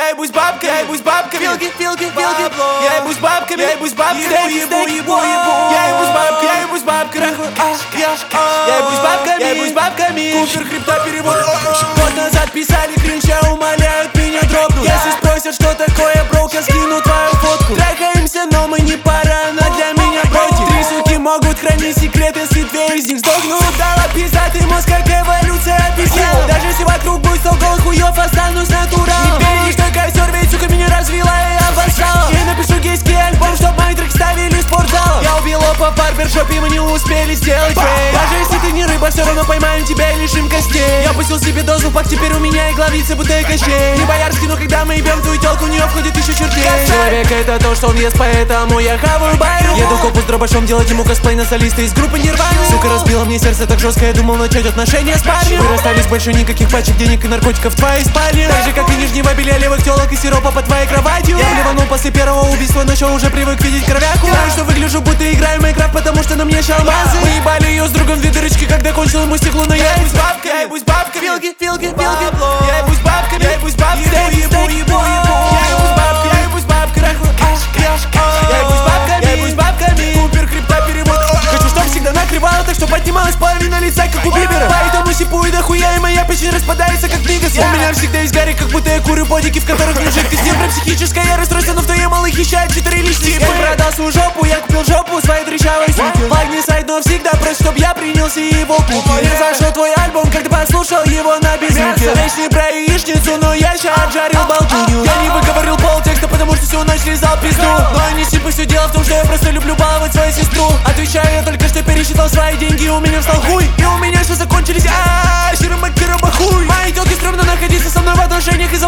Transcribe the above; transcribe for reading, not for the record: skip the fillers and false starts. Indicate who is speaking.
Speaker 1: я ебусь бабками, я ебусь бабками.
Speaker 2: Филки,
Speaker 1: Я ебусь бабками, я ебусь бабками. Я ебусь бабками, я ебусь бабками. Я ебусь бабками, я ебусь бабками. Купер хребта перевод. Год назад писали кринча, умоляют меня дропнуть. Если спросят, что такое броук, я скину твою фотку. Трахаемся, но мы не пара, она для меня против. Три суки могут хранить секрет, если две из них сдохнут. Дала пиздатый мозг, как эволюция обезьян. Даже если вокруг будет 100 голых хуёв, останусь натурал. Не веришь, что костер, ведь сука меня развела и обоссала. Я напишу гейский альбом, чтоб мои треки ставили в спортзал. Я убил опа в барбершопе, мы не успели сделать фейк. Даже если ты не рыба, все равно поймаем тебя и лишим костей. Я пустил себе дозу, пак теперь у меня и главница бутылка щей. Не боярский, но когда мы ебем твою тёлку, у неё входит еще чертей. Человек это то, что он ест, поэтому я хаваю байру. Еду копу с дробашом, делать ему косплей на солиста из группы Нирвана. Сука разбила мне сердце так жестко, я думал начать отношения с парнем. Мы расстались больше никаких пачек денег и наркотиков в твоей спальне. Так же как и нижнего белья, левых тёлок и сиропа под твоей кроватью. Я блеванул после первого убийства, но ещё уже привык видеть кровяку. Знаю, что выгляжу, будто играю в Майнкрафт, потому что на мне шалмазы. Мы ебали её с другом в две дырочки, когда кончил ему стекло на яйца. Я ебусь бабками,
Speaker 2: Филки,
Speaker 1: я ебусь бабками, я ебусь бабками, я ебусь бабками, я ебусь бабками, я ебусь бабками, я ебусь бабками. Купер хребта перевод. Хочу, чтоб всегда накрывало, так что поднималась половина лица, как у Бибера. Поэтому сипую дохуя, и моя печень распадается, как мигас. У меня всегда есть гарик, как будто я курю бодики, в которых нет жидкость. Не про психическое расстройство, но в твоей малых хищает 4 личности. Я продал свою жопу, я купил жопу своей дрищавой суки. Флаг не сайт, но всегда просит, чтоб я принялся его купить. Мне зашел твой альбом, когда послушал его на беззвуке. Речь не про яичницу, но я ща отжарил болтунью. Я не выговорил полтекста, потому что всю ночь лизал пизду. Но не сипы, все дело в том, что я просто люблю баловать свою сестру. Отвечаю я только, что пересчитал свои деньги, у меня встал хуй. И у меня все закончились, сирома-кирома хуй. Мои тёлки стрёмно находиться со мной в отношениях из